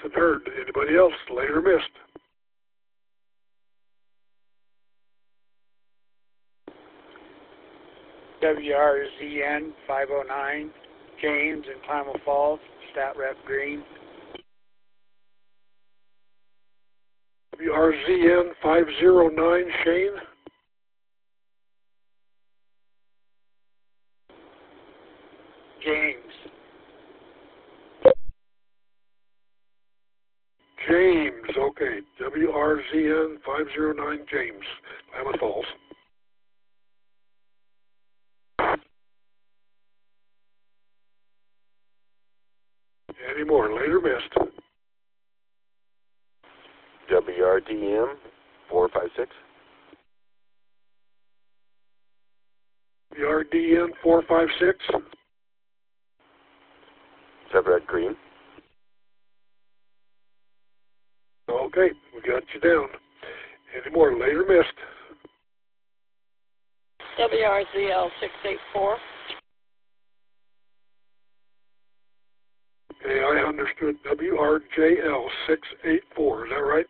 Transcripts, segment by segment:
Nothing heard. Anybody else? Later missed. WRZN 509, James in Klamath Falls, Stat Rep Green. WRZN 509, Shane. James. James, okay. WRZN 509, James, Klamath Falls. Any more? Later missed. WRDM 456. WRDN 456. Separate Green. Okay, we got you down. Any more? Later missed. WRZL 684. Okay, I understood. WRJL 684, is that right?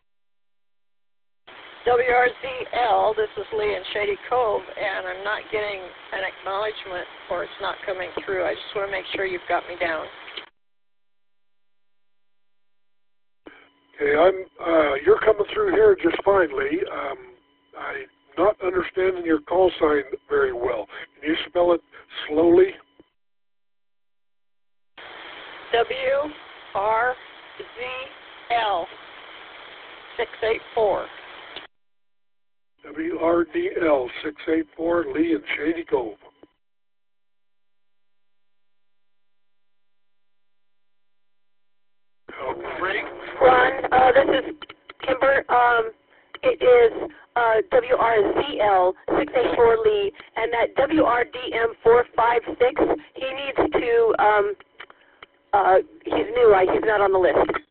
WRZL, this is Lee in Shady Cove, and I'm not getting an acknowledgement, or it's not coming through. I just want to make sure you've got me down. Okay, you're coming through here just fine, Lee. I'm not understanding your call sign very well. Can you spell it slowly? WRZL 684. WRDL 684, Lee in Shady Cove. Ron, this is Kimber. It is WRZL 684 Lee, and that WRDM 456. He needs to. He's new. He's not on the list.